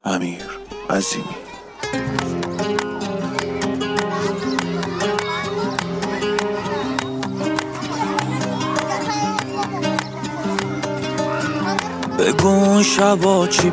امیر عظیمی. بگو اون شبا چی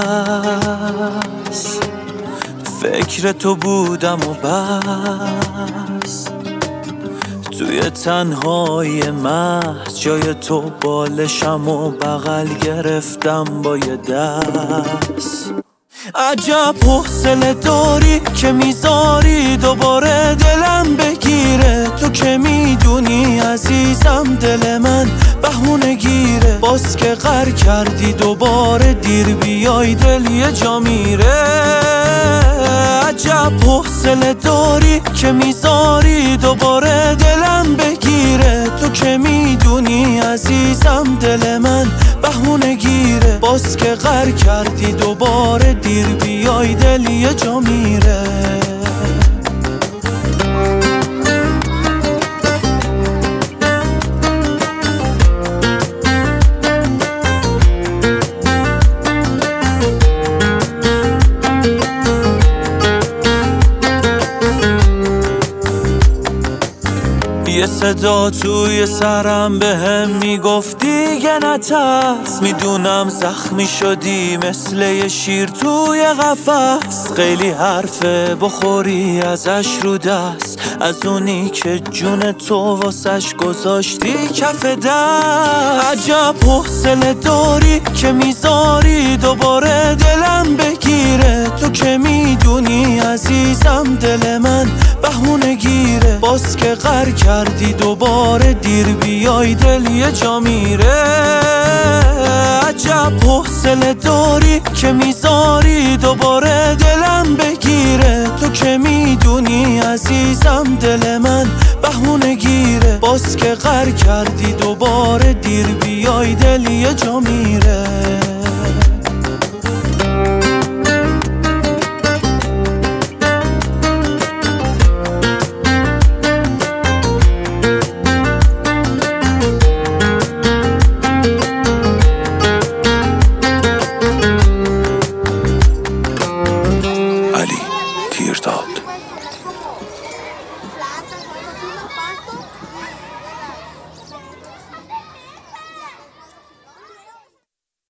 پس فکر تو بودم و بس، توی تنهای محض جای تو بالشم و بغل گرفتم با یه دست. عجب حوصله داری که میذاری دوباره دلم بگیره، تو که میدونی عزیزم دل من بهونه گیره، باز که غر کردی دوباره دیر بیای دل یه جا میره. عجب حوصله داری که میذاری دوباره دلم بگیره، تو که میدونی عزیزم دل من بهونه گیره، باز که غر کردی دوباره دیر بیای دل یه جا میره. یه صدا توی سرم بهم میگفت دیگه نترس، میدونم زخمی شدی مثل یه شیر توی قفس، خیلی حرفه بخوری ازش رو دست، از اونی که جون تو واسش گذاشتی کف دست. عجب حوصله داری که میذاری دوباره دلم بگیره، تو که میدونی عزیزم دل من بهونه گیره، باز که غر کردی دوباره دیر بیای دل یه جا میره. عجب حوصله داری که میذاری دوباره دلم بگیره، تو که میدونی عزیزم دل من بهونه گیره، باز که غر کردی دوباره دیر بیای دل یه جا میره.